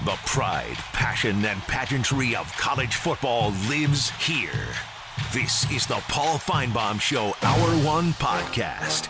The pride, passion, and pageantry of college football lives here. This is the Paul Finebaum Show Hour 1 podcast.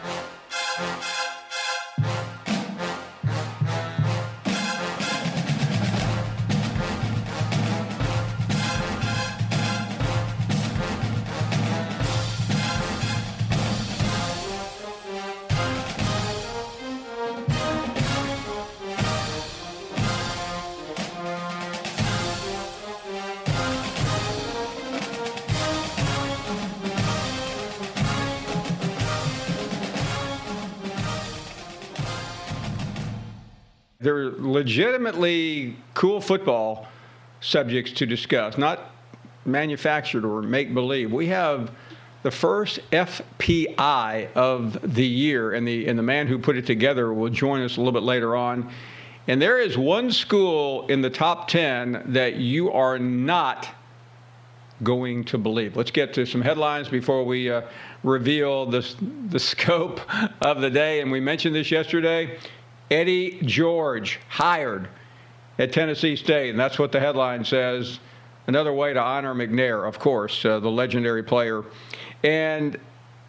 They're legitimately cool football subjects to discuss, not manufactured or make-believe. We have the first FPI of the year, and the man who put it together will join us a little bit later on. And there is one school in the top 10 that you are not going to believe. Let's get to some headlines before we reveal the scope of the day. And we mentioned this yesterday. Eddie George hired at Tennessee State, and that's what the headline says. Another way to honor McNair, of course, the legendary player. And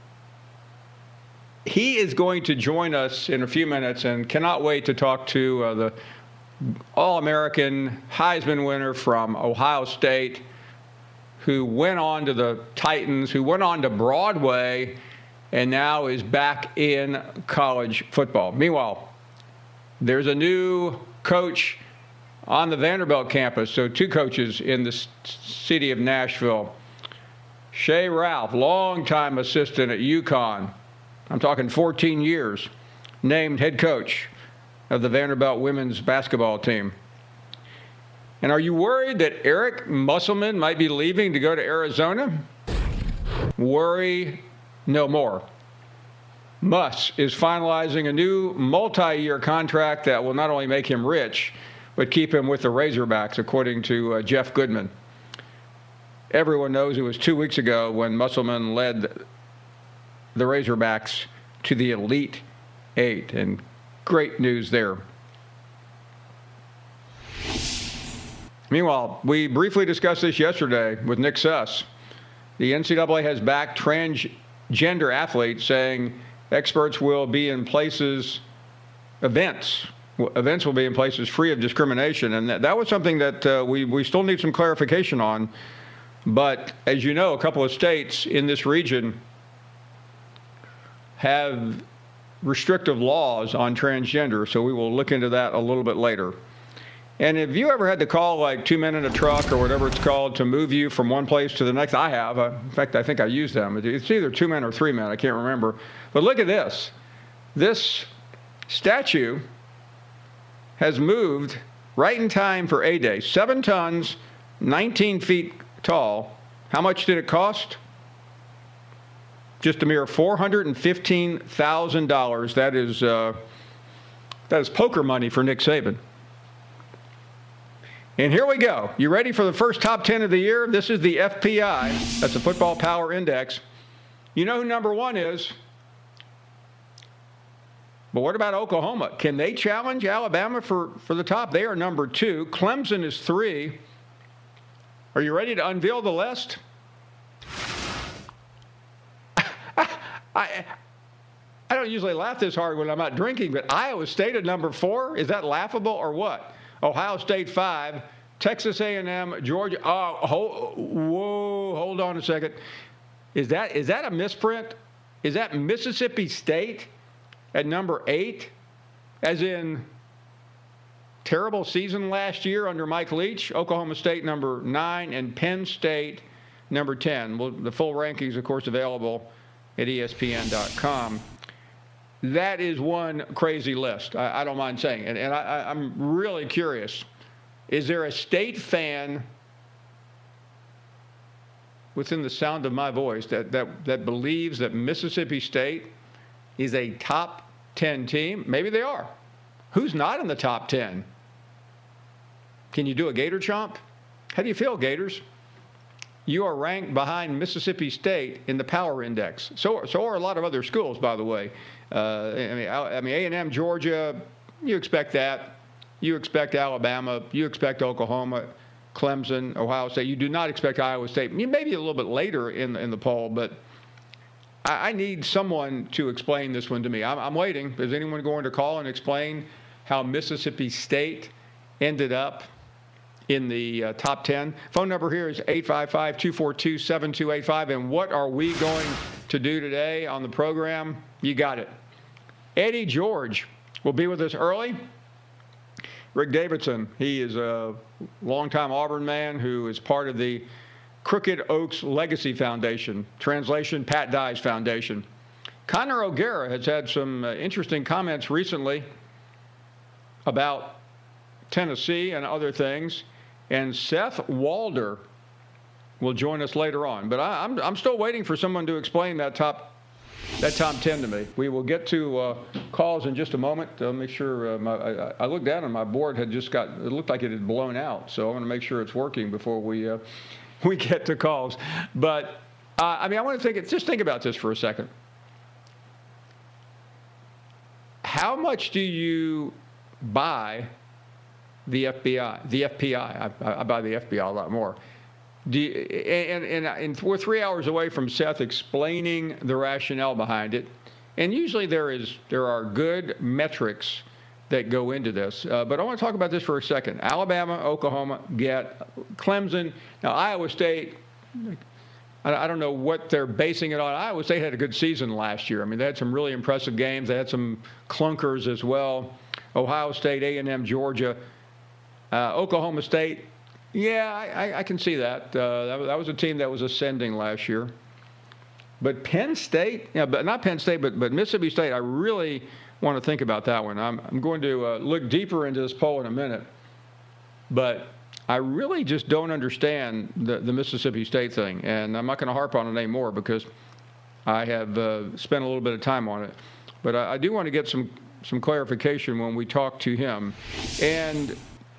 he is going to join us in a few minutes and cannot wait to talk to the All-American Heisman winner from Ohio State, who went on to the Titans, who went on to Broadway, and now is back in college football. Meanwhile, there's a new coach on the Vanderbilt campus, so two coaches in the city of Nashville. Shea Ralph, longtime assistant at UConn, I'm talking 14 years, named head coach of the Vanderbilt women's basketball team. And are you worried that Eric Musselman might be leaving to go to Arizona? Worry no more. Muss is finalizing a new multi-year contract that will not only make him rich, but keep him with the Razorbacks, according to Jeff Goodman. Everyone knows it was 2 weeks ago when Musselman led the Razorbacks to the Elite Eight, and great news there. Meanwhile, we briefly discussed this yesterday with Nick Suss. The NCAA has backed transgender athletes, saying experts will be in places, events will be in places free of discrimination. And that was something that we still need some clarification on. But as you know, a couple of states in this region have restrictive laws on transgender, so we will look into that a little bit later. And have you ever had to call like 2 men in a truck or whatever it's called to move you from one place to the next? I have. In fact, I think I use them. It's either 2 men or 3 men. I can't remember. But look at this. This statue has moved right in time for A-Day. 7 tons, 19 feet tall. How much did it cost? Just a mere $415,000. That is poker money for Nick Saban. And here we go. You ready for the first top 10 of the year? This is the FPI. That's the Football Power Index. You know who number 1 is. But what about Oklahoma? Can they challenge Alabama for the top? They are number 2. Clemson is 3. Are you ready to unveil the list? I don't usually laugh this hard when I'm not drinking, but Iowa State at number 4? Is that laughable or what? Ohio State 5, Texas A&M, Georgia. Hold on a second. Is that a misprint? Is that Mississippi State at number 8? As in terrible season last year under Mike Leach. Oklahoma State number 9 and Penn State number 10. Well, the full rankings, of course, available at ESPN.com. That is one crazy list. I don't mind saying it. And I'm really curious. Is there a state fan within the sound of my voice that believes that Mississippi State is a top 10 team? Maybe they are. Who's not in the top 10? Can you do a Gator chomp? How do you feel, Gators? You are ranked behind Mississippi State in the Power Index. So are a lot of other schools, by the way. I mean, A&M, Georgia, you expect that. you expect Alabama, you expect Oklahoma, Clemson, Ohio State. You do not expect Iowa State. Maybe a little bit later in the poll, but I need someone to explain this one to me. I'm waiting. Is anyone going to call and explain how Mississippi State ended up in the top 10? Phone number here is 855-242-7285. And what are we going to do today on the program? You got it. Eddie George will be with us early. Rick Davidson, he is a longtime Auburn man who is part of the Crooked Oaks Legacy Foundation. Translation, Pat Dye's Foundation. Connor O'Gara has had some interesting comments recently about Tennessee and other things. And Seth Walder will join us later on. But I'm still waiting for someone to explain that top 10 to me. We will get to calls in just a moment. I'll make sure I looked down and my board had just it looked like it had blown out. So I want to make sure it's working before we get to calls. But I want to just think about this for a second. How much do you buy the FBI? The FPI. I buy the FBI a lot more. And we're 3 hours away from Seth explaining the rationale behind it. And usually there are good metrics that go into this. But I want to talk about this for a second. Alabama, Oklahoma get Clemson. Now, Iowa State, I don't know what they're basing it on. Iowa State had a good season last year. I mean, they had some really impressive games. They had some clunkers as well. Ohio State, A&M, Georgia. Oklahoma State, yeah, I can see that. That was a team that was ascending last year. But Penn State, but not Penn State, but Mississippi State, I really want to think about that one. I'm going to look deeper into this poll in a minute. But I really just don't understand the Mississippi State thing. And I'm not going to harp on it anymore because I have spent a little bit of time on it. But I do want to get some clarification when we talk to him. And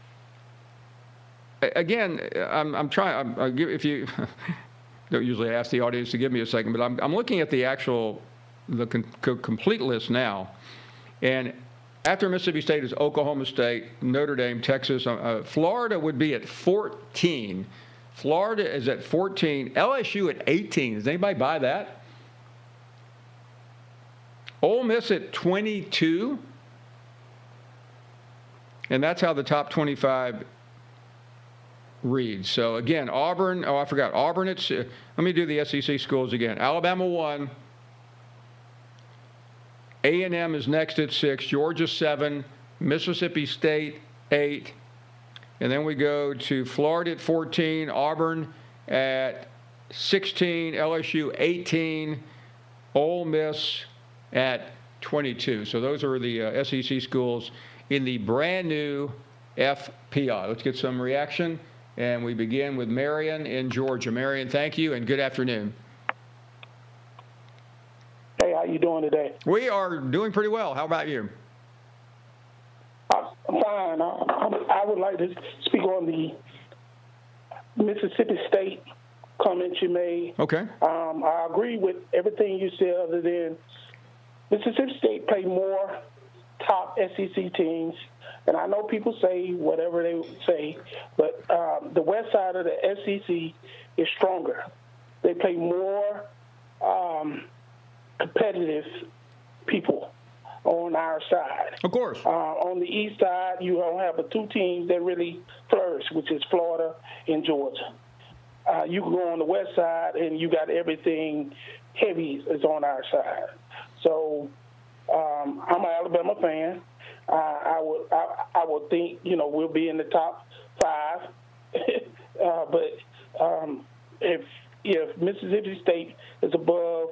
again, I'm trying. If you don't usually ask the audience to give me a second, but I'm looking at the complete list now, and after Mississippi State is Oklahoma State, Notre Dame, Texas. Florida would be at 14. Florida is at 14. LSU at 18. Does anybody buy that? Ole Miss at 22. And that's how the top 25 reads. So, again, Auburn. Oh, I forgot. Auburn, let me do the SEC schools again. Alabama 1. A&M is next at 6. Georgia 7. Mississippi State 8. And then we go to Florida at 14. Auburn at 16. LSU 18. Ole Miss at 22. So those are the SEC schools in the brand new FPI. Let's get some reaction. And we begin with Marion in Georgia. Marion, thank you, and good afternoon. Hey, how you doing today? We are doing pretty well. How about you? I'm fine. I would like to speak on the Mississippi State comments you made. Okay. I agree with everything you said other than Mississippi State played more top SEC teams. And I know people say whatever they say, but the west side of the SEC is stronger. They play more competitive people on our side. Of course. On the east side, you don't have the two teams that really flourish, which is Florida and Georgia. You can go on the west side, and you got everything heavy is on our side. So I'm an Alabama fan. I would think, we'll be in the top 5. But if Mississippi State is above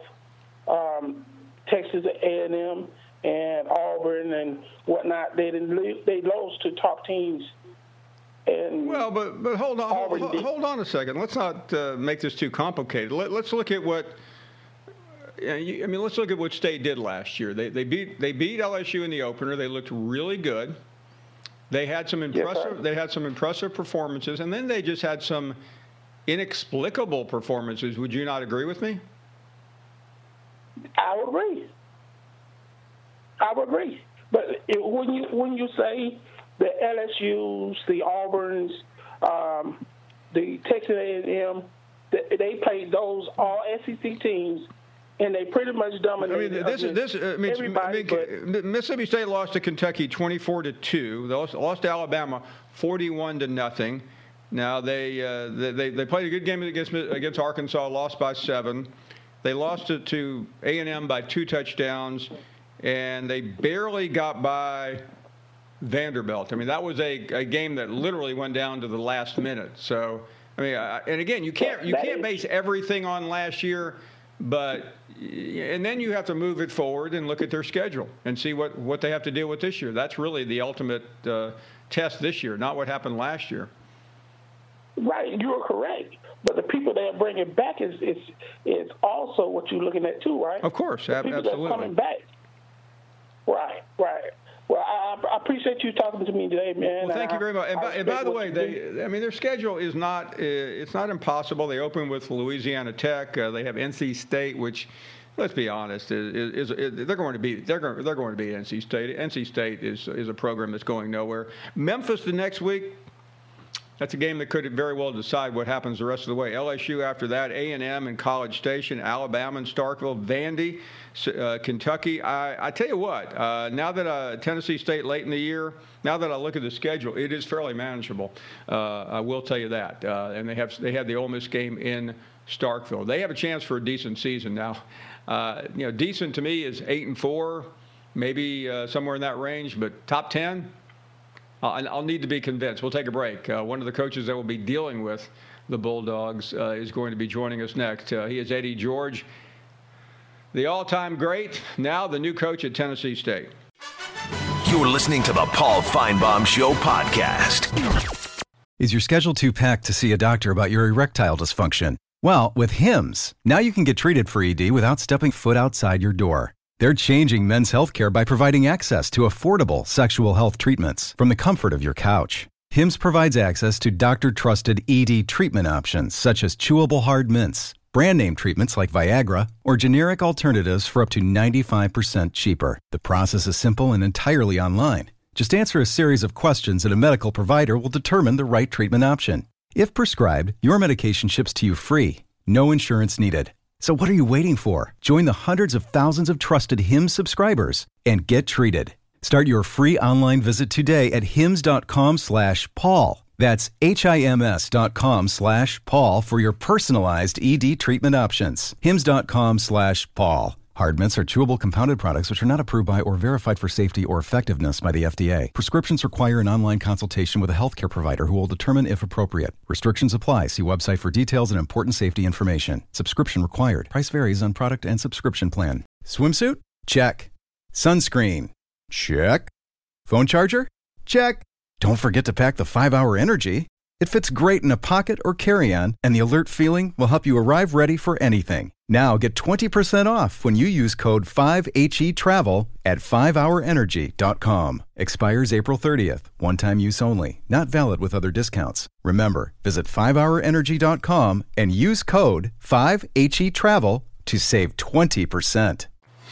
Texas A&M and Auburn and whatnot, they lost to top teams. And well, but hold on a second. Let's not make this too complicated. Let's look at what. Let's look at what State did last year. They beat LSU in the opener. They looked really good. They had some impressive performances, and then they just had some inexplicable performances. Would you not agree with me? I would agree. But when you say the LSU's, the Auburns, the Texas A&M, they played those all SEC teams, and they pretty much dominated. Mississippi State lost to Kentucky 24-2. They lost to Alabama 41-0. Now they played a good game against Arkansas, lost by 7. They lost to A&M by 2 touchdowns, and they barely got by Vanderbilt. I mean, that was a game that literally went down to the last minute. So, I mean, and again, you can't base everything on last year, but and then you have to move it forward and look at their schedule and see what they have to deal with this year. That's really the ultimate test this year, not what happened last year. Right, you are correct. But the people that are bringing back is also what you're looking at too, right? Of course, absolutely. People that are coming back. Right. Well, I appreciate you talking to me today, man. Well, thank you very much. And by the way, their schedule is not it's not impossible. They open with Louisiana Tech. They have NC State, which, let's be honest, they're going to beat NC State. NC State is a program that's going nowhere. Memphis the next week. That's a game that could very well decide what happens the rest of the way. LSU after that, A&M and College Station, Alabama and Starkville, Vandy, Kentucky. I tell you what, now that Tennessee State late in the year, now that I look at the schedule, it is fairly manageable. I will tell you that. And they have the Ole Miss game in Starkville. They have a chance for a decent season now. Decent to me is 8-4, maybe somewhere in that range, but top 10. I'll need to be convinced. We'll take a break. One of the coaches that will be dealing with the Bulldogs is going to be joining us next. He is Eddie George, the all-time great, now the new coach at Tennessee State. You're listening to the Paul Feinbaum Show podcast. Is your schedule too packed to see a doctor about your erectile dysfunction? Well, with Hims, now you can get treated for ED without stepping foot outside your door. They're changing men's healthcare by providing access to affordable sexual health treatments from the comfort of your couch. Hims provides access to doctor-trusted ED treatment options such as chewable hard mints, brand-name treatments like Viagra, or generic alternatives for up to 95% cheaper. The process is simple and entirely online. Just answer a series of questions and a medical provider will determine the right treatment option. If prescribed, your medication ships to you free. No insurance needed. So what are you waiting for? Join the hundreds of thousands of trusted Hims subscribers and get treated. Start your free online visit today at hims.com/Paul. That's HIMS.com/Paul for your personalized ED treatment options. hims.com/Paul. Hard mints are chewable compounded products which are not approved by or verified for safety or effectiveness by the FDA. Prescriptions require an online consultation with a healthcare provider who will determine if appropriate. Restrictions apply. See website for details and important safety information. Subscription required. Price varies on product and subscription plan. Swimsuit? Check. Sunscreen? Check. Phone charger? Check. Don't forget to pack the 5-Hour Energy. It fits great in a pocket or carry-on, and the alert feeling will help you arrive ready for anything. Now get 20% off when you use code 5HETRAVEL at 5hourenergy.com. Expires April 30th. One-time use only. Not valid with other discounts. Remember, visit 5hourenergy.com and use code 5HETRAVEL to save 20%.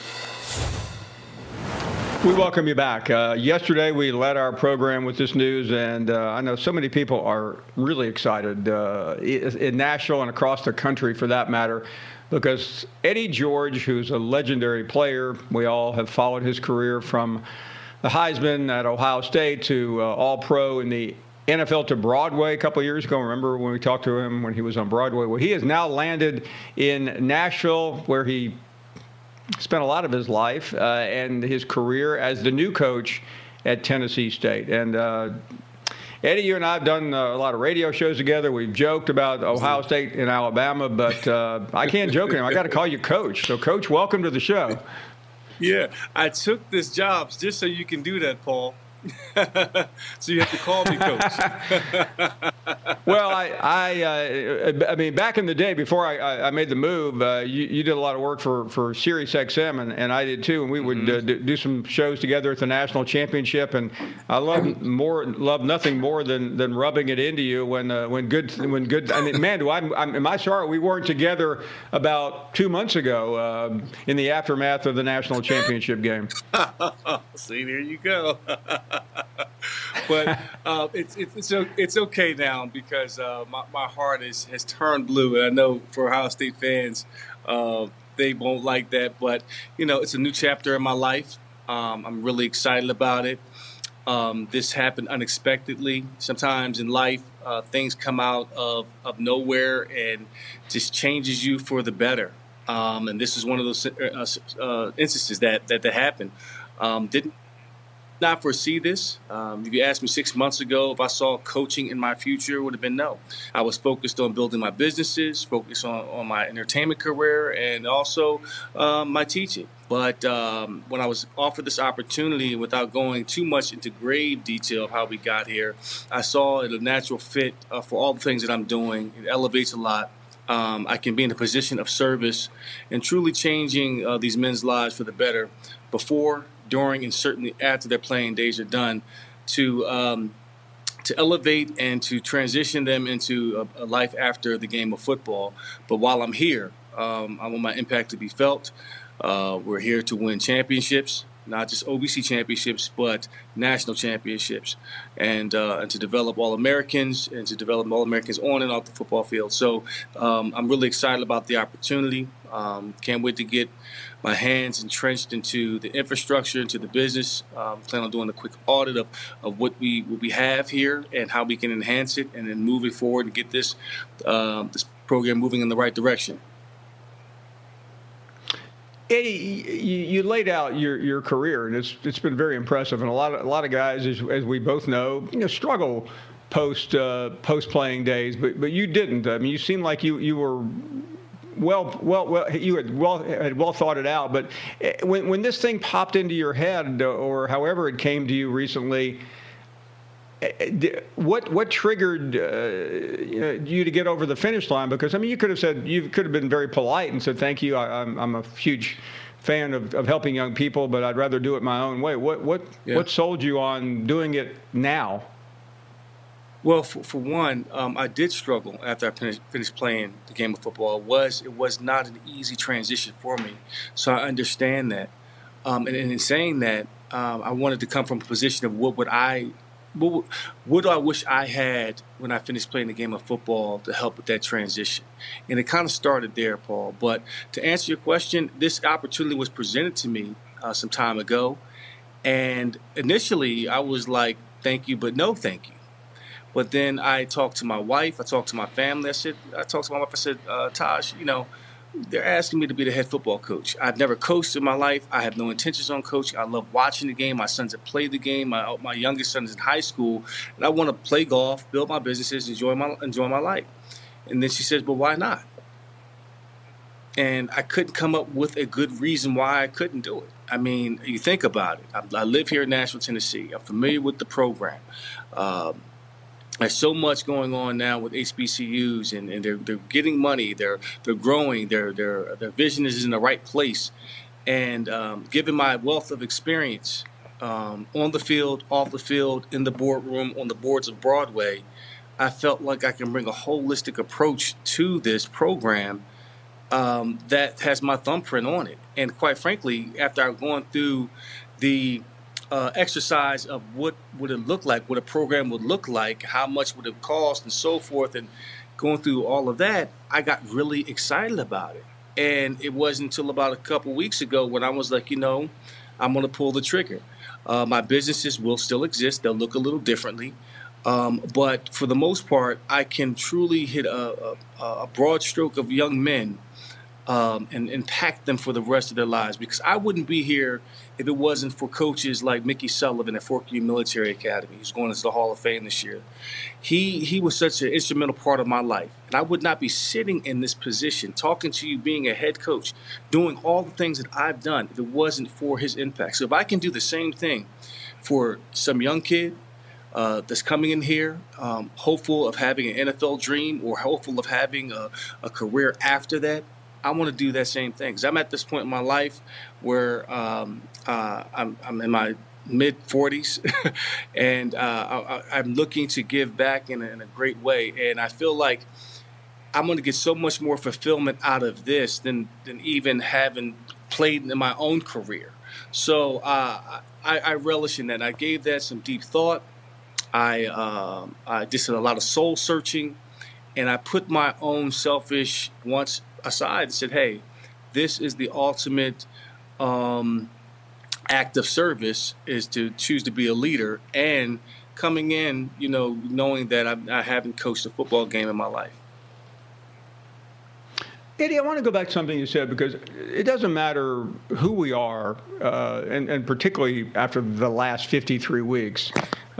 We welcome you back. Yesterday, we led our program with this news, and I know so many people are really excited in Nashville and across the country, for that matter, because Eddie George, who's a legendary player, we all have followed his career from the Heisman at Ohio State to All-Pro in the NFL to Broadway a couple of years ago. Remember when we talked to him when he was on Broadway? Well, he has now landed in Nashville, where he spent a lot of his life and his career as the new coach at Tennessee State. And Eddie, you and I have done a lot of radio shows together. We've joked about Ohio State and Alabama, but I can't joke anymore. I got to call you Coach. So, Coach, welcome to the show. Yeah, I took this job just so you can do that, Paul. So you have to call me Coach. Well, I mean, back in the day before I made the move, you did a lot of work for Sirius XM, and I did too. And we would do some shows together at the national championship. And I love nothing more than rubbing it into you when good. I mean, man, am I sorry we weren't together about 2 months ago in the aftermath of the national championship game. See, there you go. But it's okay now because my heart has turned blue, and I know for Ohio State fans, they won't like that. But it's a new chapter in my life. I'm really excited about it. This happened unexpectedly. Sometimes in life, things come out of nowhere and just changes you for the better. And this is one of those instances that happened. Didn't not foresee this. If you asked me 6 months ago if I saw coaching in my future, it would have been no. I was focused on building my businesses, focused on my entertainment career, and also my teaching. But when I was offered this opportunity, without going too much into grave detail of how we got here, I saw it a natural fit for all the things that I'm doing. It elevates a lot. I can be in a position of service and truly changing these men's lives for the better before, during, and certainly after their playing days are done, to elevate and to transition them into a life after the game of football. But while I'm here, I want my impact to be felt. We're here to win championships, not just OVC championships, but national championships, and to develop All-Americans and to develop All-Americans on and off the football field. So I'm really excited about the opportunity. Can't wait to get my hands entrenched into the infrastructure, into the business. Plan on doing a quick audit of what we have here and how we can enhance it, and then moving forward and get this program moving in the right direction. Eddie, you laid out your career, and it's been very impressive. And a lot of guys, as we both know, struggle post playing days, but you didn't. I mean, you seemed like you were you had well thought it out. But when this thing popped into your head, or however it came to you recently, what triggered you to get over the finish line? Because I mean, you could have been very polite and said thank you. I'm a huge fan of helping young people, but I'd rather do it my own way. What sold you on doing it now? Well, for one, I did struggle after I finished playing the game of football. It was not an easy transition for me, so I understand that. And in saying that, I wanted to come from a position of what do I wish I had when I finished playing the game of football to help with that transition? And it kind of started there, Paul. But to answer your question, this opportunity was presented to me some time ago. And initially, I was like, thank you, but no thank you. But then I talked to my wife. I talked to my family. I talked to my wife. I said, Taj, they're asking me to be the head football coach. I've never coached in my life. I have no intentions on coaching. I love watching the game. My sons have played the game. My youngest son is in high school, and I want to play golf, build my businesses, enjoy my life. And then she says, "But why not?" And I couldn't come up with a good reason why I couldn't do it. I mean, you think about it. I live here in Nashville, Tennessee. I'm familiar with the program. There's so much going on now with HBCUs, and they're getting money. They're growing. Their vision is in the right place. And given my wealth of experience on the field, off the field, in the boardroom, on the boards of Broadway, I felt like I can bring a holistic approach to this program that has my thumbprint on it. And quite frankly, after I've gone through the exercise of what would it look like, what a program would look like, how much would it cost, and so forth, and going through all of that, I got really excited about it. And it wasn't until about a couple weeks ago when I was like, I'm going to pull the trigger. My businesses will still exist. They'll look a little differently. But for the most part, I can truly hit a broad stroke of young men and impact them for the rest of their lives. Because I wouldn't be here if it wasn't for coaches like Mickey Sullivan at Fort Greene Military Academy, who's going into the Hall of Fame this year. He was such an instrumental part of my life. And I would not be sitting in this position, talking to you, being a head coach, doing all the things that I've done if it wasn't for his impact. So if I can do the same thing for some young kid that's coming in here, hopeful of having an NFL dream or hopeful of having a career after that, I want to do that same thing. Because I'm at this point in my life where I'm in my mid-40s, and I'm looking to give back in a great way. And I feel like I'm going to get so much more fulfillment out of this than even having played in my own career. So I relish in that. I gave that some deep thought. I just did a lot of soul searching, and I put my own selfish wants aside and said, "Hey, this is the ultimate act of service: is to choose to be a leader." And coming in, knowing that I haven't coached a football game in my life. Eddie, I want to go back to something you said, because it doesn't matter who we are, and particularly after the last 53 weeks,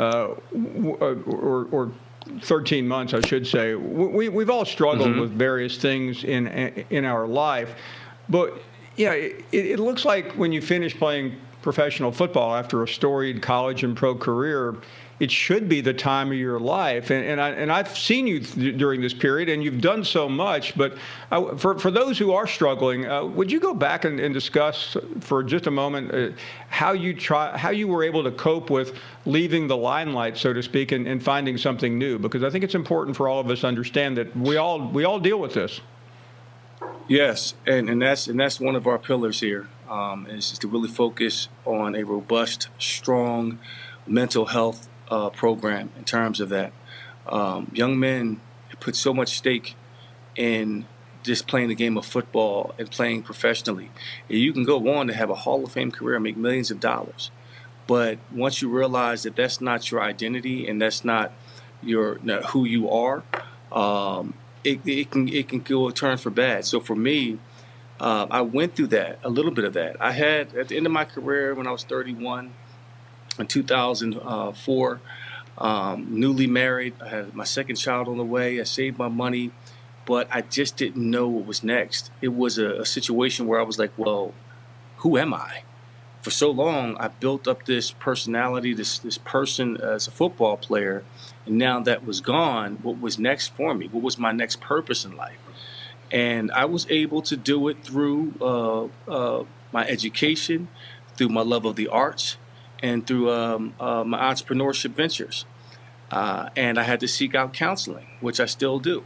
or 13 months, I should say. We've all struggled with various things in our life. But, yeah, it looks like when you finish playing professional football after a storied college and pro career, it should be the time of your life. And I've seen you during this period, and you've done so much. But for those who are struggling, would you go back and discuss for just a moment how you were able to cope with leaving the limelight, so to speak, and finding something new? Because I think it's important for all of us to understand that we all deal with this. Yes, and that's one of our pillars here, is to really focus on a robust, strong mental health program in terms of that. Young men put so much stake in just playing the game of football and playing professionally. You can go on to have a Hall of Fame career and make millions of dollars. But once you realize that that's not your identity and that's not who you are, it can go a turn for bad. So for me, I went through that, a little bit of that. I had, at the end of my career when I was 31, in 2004, newly married. I had my second child on the way. I saved my money, but I just didn't know what was next. It was a situation where I was like, well, who am I? For so long, I built up this personality, this person as a football player, and now that was gone, what was next for me? What was my next purpose in life? And I was able to do it through my education, through my love of the arts, and through my entrepreneurship ventures. And I had to seek out counseling, which I still do.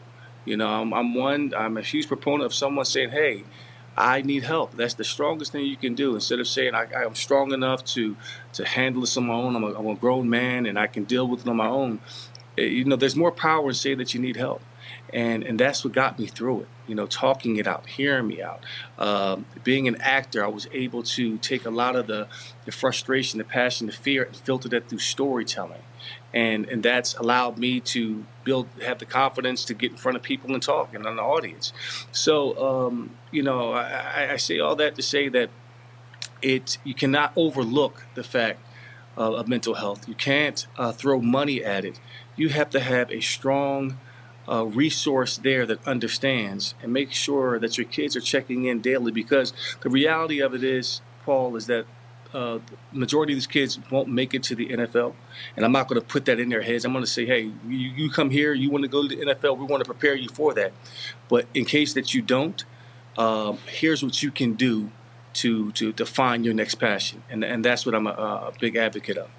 I'm a huge proponent of someone saying, hey, I need help. That's the strongest thing you can do. Instead of saying I'm strong enough to handle this on my own, I'm a grown man and I can deal with it on my own. There's more power in saying that you need help. And that's what got me through it, talking it out, hearing me out. Being an actor, I was able to take a lot of the frustration, the passion, the fear, and filter that through storytelling. And that's allowed me to have the confidence to get in front of people and talk and an audience. So, I say all that to say that you cannot overlook the fact of mental health. You can't throw money at it. You have to have a strong resource there that understands, and make sure that your kids are checking in daily, because the reality of it is, Paul, is that the majority of these kids won't make it to the NFL. And I'm not going to put that in their heads. I'm going to say, hey, you come here, you want to go to the NFL, we want to prepare you for that. But in case that you don't, here's what you can do to find your next passion. And that's what I'm a big advocate of.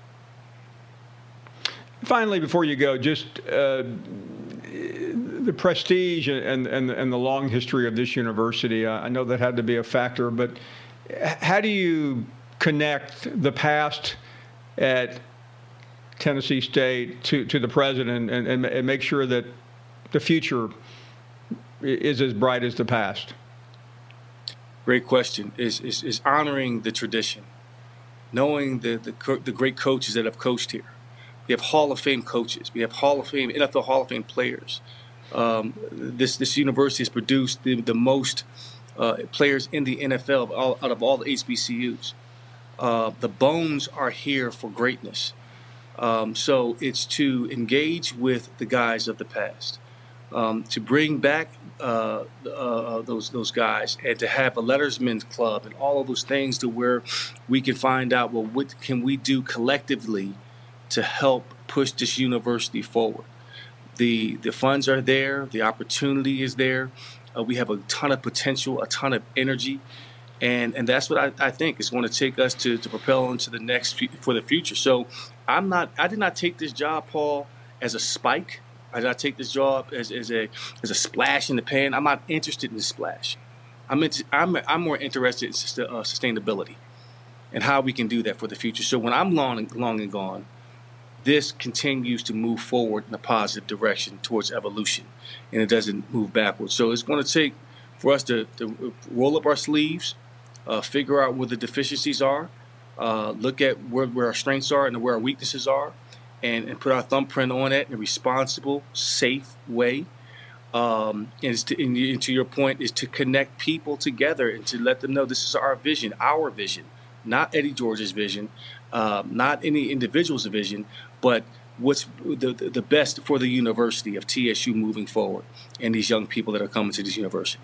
Finally, before you go, just the prestige and the long history of this university. I know that had to be a factor, but how do you connect the past at Tennessee State to the present and make sure that the future is as bright as the past? Great question. Is honoring the tradition, knowing the great coaches that have coached here. We have Hall of Fame coaches. We have NFL Hall of Fame players. This university has produced the most players in the NFL out of all the HBCUs. The bones are here for greatness. So it's to engage with the guys of the past, to bring back those guys, and to have a Lettersman's Club and all of those things to where we can find out, well, what can we do collectively to help push this university forward. The funds are there. The opportunity is there. We have a ton of potential, a ton of energy. And that's what I think is going to take us to propel into the next for the future. So I did not take this job, Paul, as a spike. I did not take this job as a splash in the pan. I'm not interested in the splash. I'm more interested in sustainability. and how we can do that for the future. So when I'm long and gone, this continues to move forward in a positive direction towards evolution, and it doesn't move backwards. So it's going to take for us to roll up our sleeves, figure out where the deficiencies are, look at where our strengths are and where our weaknesses are, and put our thumbprint on it in a responsible, safe way. And to your point, is to connect people together and to let them know this is our vision, not Eddie George's vision, not any individual's vision, but what's the best for the University of TSU moving forward and these young people that are coming to this university.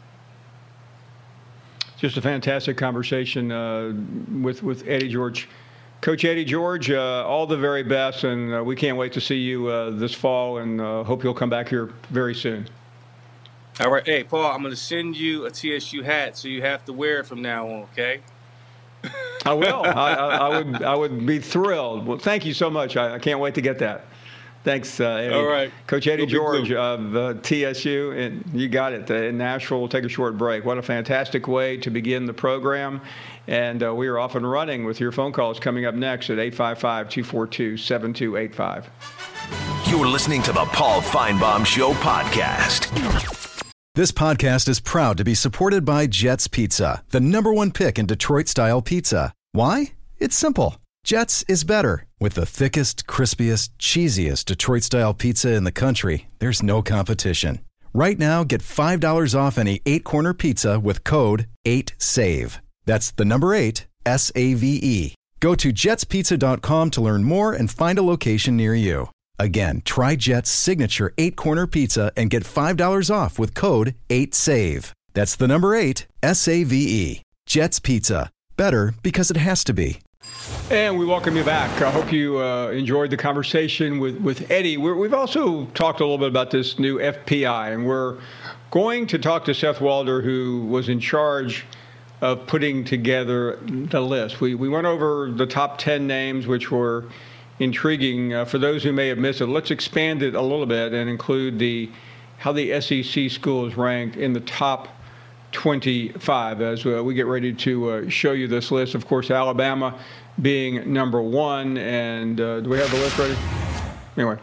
Just a fantastic conversation with Eddie George. Coach Eddie George, all the very best, and we can't wait to see you this fall, and hope you'll come back here very soon. All right. Hey, Paul, I'm going to send you a TSU hat, so you have to wear it from now on, okay? I will. I would be thrilled. Well, thank you so much. I can't wait to get that. Thanks, Eddie. All right. Coach Eddie George of TSU, and you got it. In Nashville, we'll take a short break. What a fantastic way to begin the program. And we are off and running with your phone calls coming up next at 855-242-7285. You're listening to the Paul Feinbaum Show podcast. This podcast is proud to be supported by Jets Pizza, the #1 pick in Detroit-style pizza. Why? It's simple. Jets is better. With the thickest, crispiest, cheesiest Detroit-style pizza in the country, there's no competition. Right now, get $5 off any 8-corner pizza with code 8SAVE. That's the number 8, SAVE. Go to jetspizza.com to learn more and find a location near you. Again, try Jet's signature 8-corner pizza and get $5 off with code 8SAVE. That's the number 8, SAVE. Jet's Pizza. Better because it has to be. And we welcome you back. I hope you enjoyed the conversation with Eddie. We've also talked a little bit about this new FPI, and we're going to talk to Seth Walder, who was in charge of putting together the list. We went over the top 10 names, which were intriguing. For those who may have missed it, let's expand it a little bit and include how the SEC schools ranked in the top 25 as we get ready to show you this list. Of course, Alabama being number 1. And do we have the list ready? Anyway,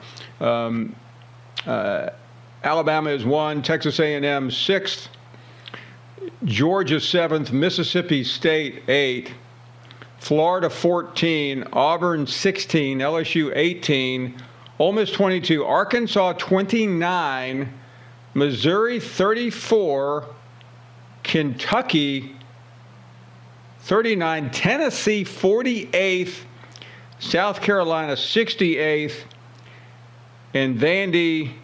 Alabama is 1, Texas A&M 6th, Georgia 7th, Mississippi State 8, Florida 14, Auburn 16, LSU 18, Ole Miss 22, Arkansas 29, Missouri 34, Kentucky 39, Tennessee 48th, South Carolina 68th, and Vandy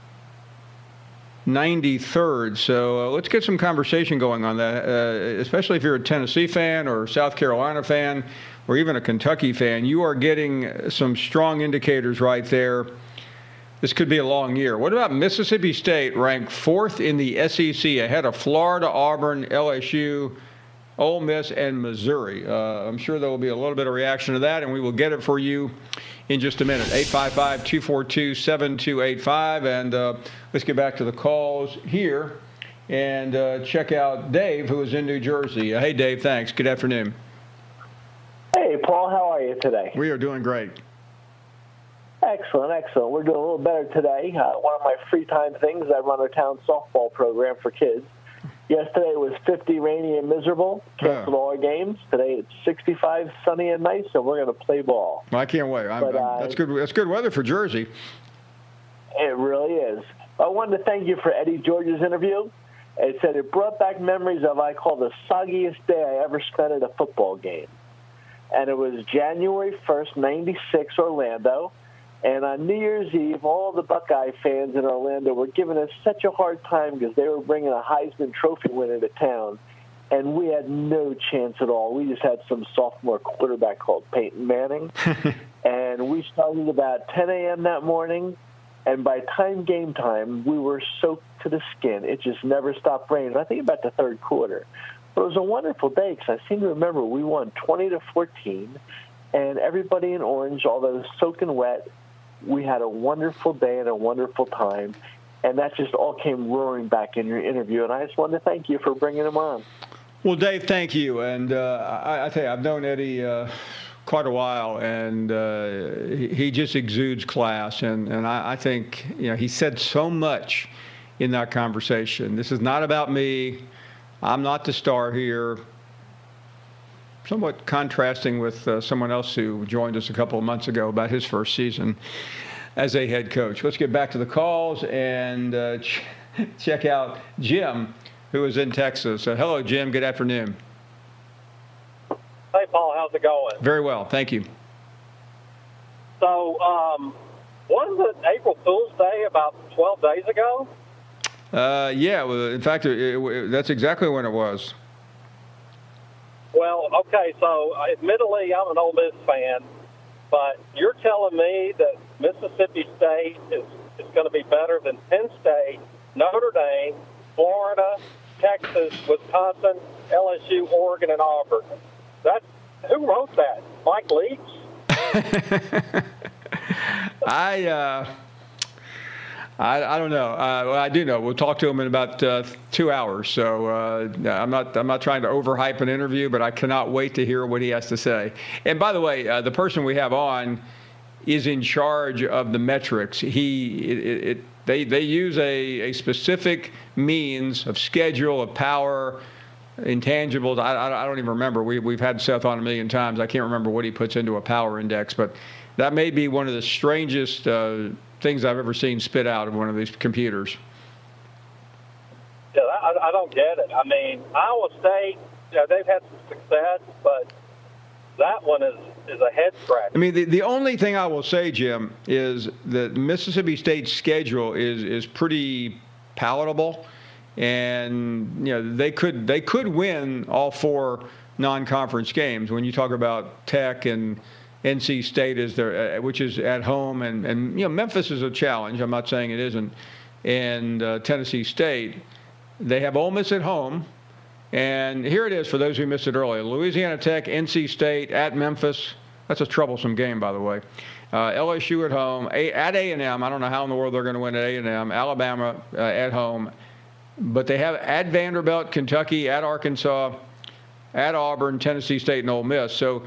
93rd. So let's get some conversation going on that, especially if you're a Tennessee fan or South Carolina fan or even a Kentucky fan. You are getting some strong indicators right there. This could be a long year. What about Mississippi State, ranked 4th in the SEC, ahead of Florida, Auburn, LSU, Ole Miss, and Missouri? I'm sure there will be a little bit of reaction to that, and we will get it for you in just a minute. 855-242-7285. And let's get back to the calls here and check out Dave, who is in New Jersey. Hey, Dave, thanks. Good afternoon. Hey, Paul, how are you today? We are doing great. Excellent. We're doing a little better today. One of my free time things, I run a town softball program for kids. Yesterday it was 50, rainy, and miserable. Canceled all our games. Today it's 65, sunny, and nice, and we're going to play ball. Well, I can't wait. That's good. That's good weather for Jersey. It really is. I wanted to thank you for Eddie George's interview. It said it brought back memories of, I call, the soggiest day I ever spent at a football game. And it was January 1st, 96, Orlando. And on New Year's Eve, all the Buckeye fans in Orlando were giving us such a hard time because they were bringing a Heisman Trophy winner to town. And we had no chance at all. We just had some sophomore quarterback called Peyton Manning. And we started about 10 a.m. that morning. And by game time, we were soaked to the skin. It just never stopped raining. I think about the third quarter. But it was a wonderful day because I seem to remember we won 20-14. And everybody in orange, although soaking wet, we had a wonderful day and a wonderful time, and that just all came roaring back in your interview, and I just wanted to thank you for bringing them on. Well, Dave, thank you. And I tell you, I've known Eddie quite a while, and he just exudes class. And I think, he said so much in that conversation. This is not about me. I'm not the star here. Somewhat contrasting with someone else who joined us a couple of months ago about his first season as a head coach. Let's get back to the calls and check out Jim, who is in Texas. Hello, Jim. Good afternoon. Hey, Paul. How's it going? Very well. Thank you. So, wasn't it April Fool's Day about 12 days ago? Yeah. Well, in fact, that's exactly when it was. Well, okay. So, admittedly, I'm an Ole Miss fan, but you're telling me that Mississippi State is going to be better than Penn State, Notre Dame, Florida, Texas, Wisconsin, LSU, Oregon, and Auburn. Who wrote that? Mike Leach? I don't know. Well, I do know. We'll talk to him in about 2 hours. So I'm not trying to overhype an interview, but I cannot wait to hear what he has to say. And by the way, the person we have on is in charge of the metrics. They use a specific means of schedule, of power, intangibles. I don't even remember. We've had Seth on a million times. I can't remember what he puts into a power index, but that may be one of the strangest things I've ever seen spit out of one of these computers. Yeah, I don't get it. I mean, Iowa State, they've had some success, but that one is a head scratch. I mean, the only thing I will say, Jim, is that Mississippi State's schedule is pretty palatable, and they could win all 4 non-conference games. When you talk about Tech and NC State which is at home, and Memphis is a challenge. I'm not saying it isn't, and Tennessee State, they have Ole Miss at home. And here it is for those who missed it earlier. Louisiana Tech, NC State, at Memphis. That's a troublesome game, by the way. LSU at home. At A&M. I don't know how in the world they're going to win at A&M. Alabama at home. But they have at Vanderbilt, Kentucky, at Arkansas, at Auburn, Tennessee State, and Ole Miss. So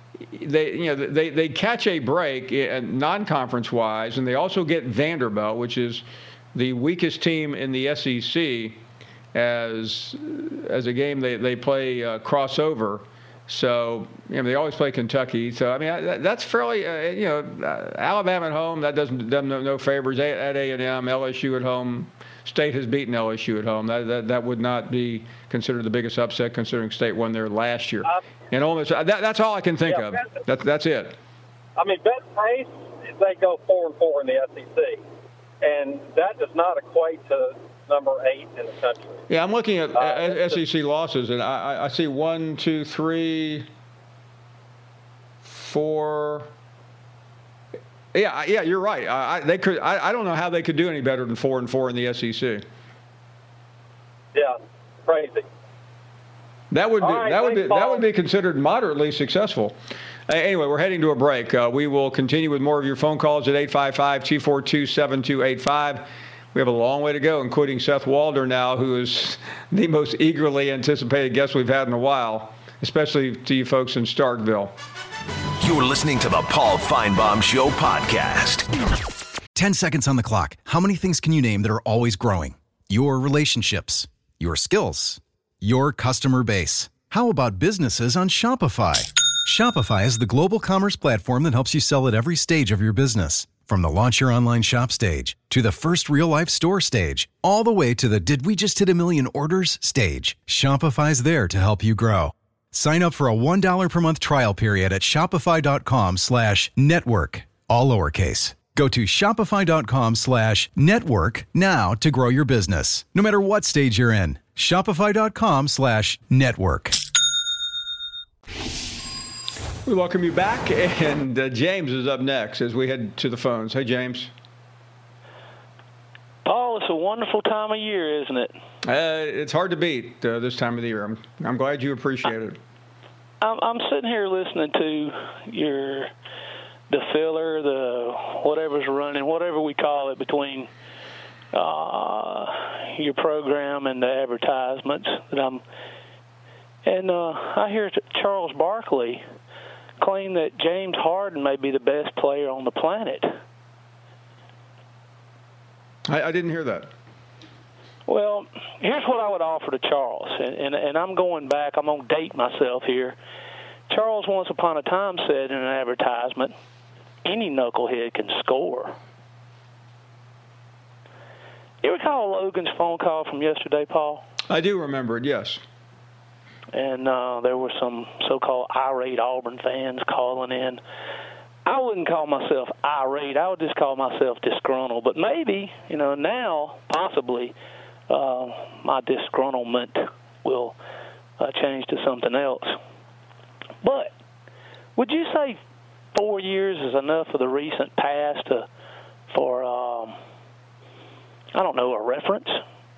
they catch a break non-conference-wise, and they also get Vanderbilt, which is the weakest team in the SEC, as a game they play crossover. So they always play Kentucky. So I mean that's fairly Alabama at home, that doesn't them no favors. At A&M, LSU at home. State has beaten LSU at home. That would not be considered the biggest upset, considering State won there last year. And Ole Miss, that's all I can think of. That's it. I mean, best case, they go 4-4 in the SEC, and that does not equate to number 8 in the country. Yeah, I'm looking at SEC losses, and I see 1, 2, 3, 4. Yeah, you're right. They could. I don't know how they could do any better than 4-4 in the SEC. Yeah, crazy. That would be considered moderately successful. Anyway, we're heading to a break. We will continue with more of your phone calls at 855-242-7285. We have a long way to go, including Seth Walder now, who is the most eagerly anticipated guest we've had in a while, especially to you folks in Starkville. You're listening to the Paul Feinbaum Show podcast. 10 seconds on the clock. How many things can you name that are always growing? Your relationships, your skills, your customer base. How about businesses on Shopify? Shopify is the global commerce platform that helps you sell at every stage of your business. From the launch your online shop stage, to the first real-life store stage, all the way to the did we just hit 1 million orders stage. Shopify's there to help you grow. Sign up for a $1 per month trial period at shopify.com/network, all lowercase. Go to shopify.com/network now to grow your business, no matter what stage you're in. Shopify.com/network. We welcome you back, and James is up next as we head to the phones. Hey, James. Paul, it's a wonderful time of year, isn't it? It's hard to beat this time of the year. I'm glad you appreciate it. I'm sitting here listening to the filler, the whatever's running, whatever we call it, between your program and the advertisements. And I hear Charles Barkley claim that James Harden may be the best player on the planet. I didn't hear that. Well, here's what I would offer to Charles, and I'm going back. I'm going to date myself here. Charles once upon a time said in an advertisement, any knucklehead can score. You recall Logan's phone call from yesterday, Paul? I do remember it, yes. And there were some so-called irate Auburn fans calling in. I wouldn't call myself irate. I would just call myself disgruntled. But maybe, now, possibly, my disgruntlement will change to something else. But would you say 4 years is enough of the recent past for a reference?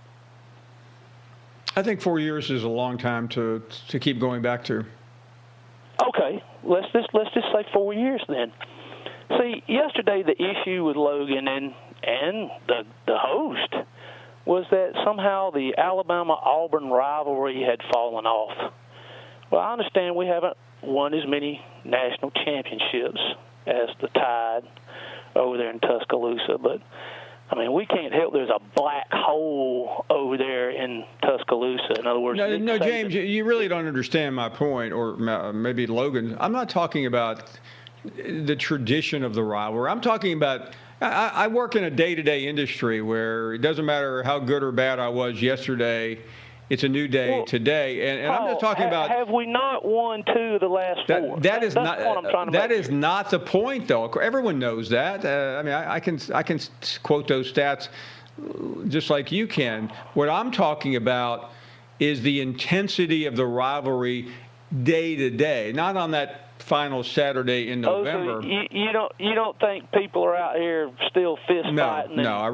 I think 4 years is a long time to keep going back to. Okay, let's just say 4 years then. See, yesterday the issue with Logan and the host was that somehow the Alabama-Auburn rivalry had fallen off. Well, I understand we haven't won as many national championships as the Tide over there in Tuscaloosa, but we can't help. There's a black hole over there in Tuscaloosa. In other words, no, James, you really don't understand my point, or maybe Logan. I'm not talking about the tradition of the rivalry. I'm talking about. I work in a day-to-day industry where it doesn't matter how good or bad I was yesterday. It's a new day today, and I'm just talking about. Have we not won 2 of the last 4? That's not what I'm trying to that make is not the point, though. Everyone knows that. I can quote those stats just like you can. What I'm talking about is the intensity of the rivalry day to day, not on that final Saturday in November. So you don't think people are out here still fist fighting? No, I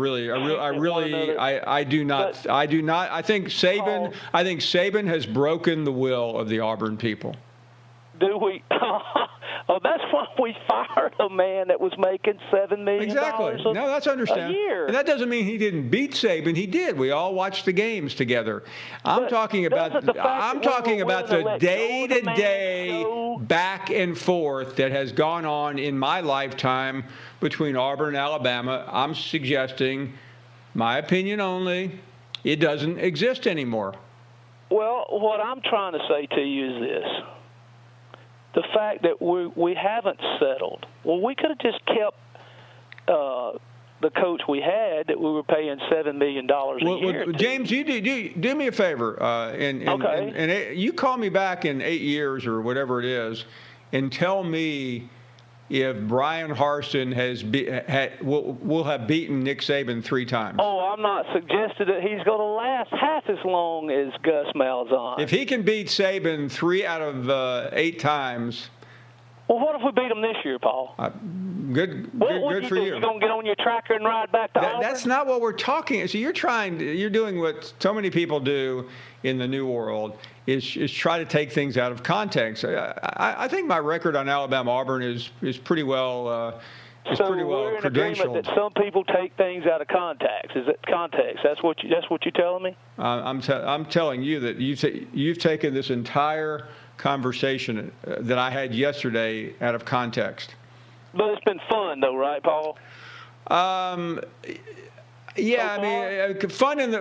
do not. I do not. I think Saban has broken the will of the Auburn people. Do we? Oh, that's why we fired a man that was making $7 million. Exactly. No, that's understandable. A year. And that doesn't mean he didn't beat Saban. He did. We all watched the games together. I'm talking about the day-to-day back and forth that has gone on in my lifetime between Auburn and Alabama. I'm suggesting, my opinion only, it doesn't exist anymore. Well, what I'm trying to say to you is this. The fact that we haven't settled. Well, we could have just kept the coach we had that we were paying $7 million a year. James, you do me a favor, and you call me back in 8 years or whatever it is, and tell me if Brian Harsin will have beaten Nick Saban 3 times. Oh, I'm not suggesting that he's going to last half as long as Gus Malzahn. If he can beat Saban 3 out of 8 times. Well, what if we beat him this year, Paul? Good for you. You going to get on your tractor and ride back to Auburn? That's not what we're talking. So you're doing what so many people do in the new world is try to take things out of context. I think my record on Alabama-Auburn is pretty well pretty well we're in credentialed. agreement that some people take things out of context. Is it context? That's what you're telling me? I'm telling you that you've taken this entire conversation that I had yesterday out of context. But it's been fun, though, right, Paul? Yeah, fun in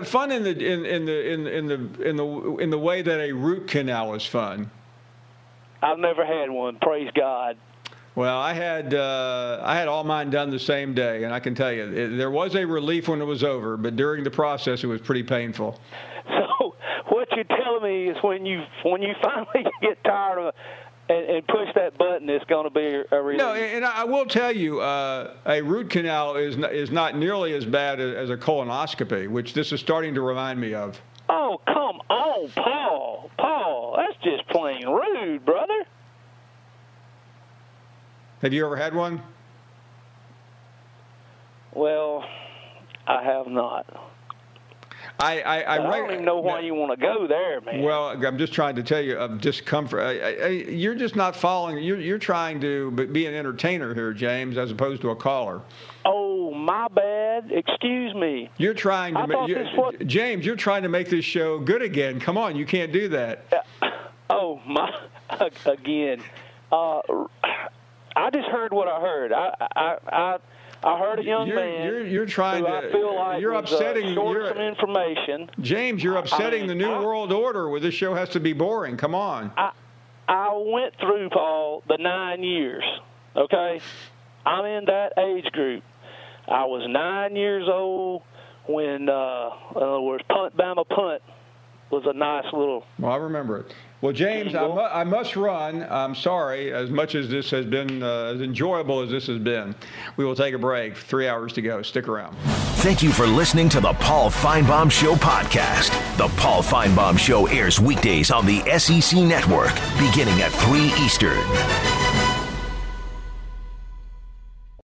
the way that a root canal is fun. I've never had one. Praise God. Well, I had all mine done the same day, and I can tell you there was a relief when it was over, but during the process it was pretty painful. So what you're telling me is when you finally get tired of and push that button, it's going to be a relief. No, and I will tell you, a root canal is not nearly as bad as a colonoscopy, which this is starting to remind me of. Oh, come on, Paul. Paul, that's just plain rude, brother. Have you ever had one? Well, I have not. I don't even know why you want to go there, man. Well, I'm just trying to tell you of discomfort. You're just not following. You're trying to be an entertainer here, James, as opposed to a caller. Oh, my bad. Excuse me. You're trying to James, you're trying to make this show good again. Come on, you can't do that. Oh, my, again. I just heard what I heard. I heard a young man. You're trying to. I feel like you're upsetting. Short some information. James, you're upsetting the New World Order where this show has to be boring. Come on. I went through, Paul, the 9 years. Okay, I'm in that age group. I was 9 years old when, in other words, Punt Bama Punt was a nice little. Well, I remember it. Well, James, I must run. I'm sorry. As much as this has been as enjoyable as this has been, we will take a break. 3 hours to go. Stick around. Thank you for listening to the Paul Finebaum Show podcast. The Paul Finebaum Show airs weekdays on the SEC Network, beginning at 3 Eastern.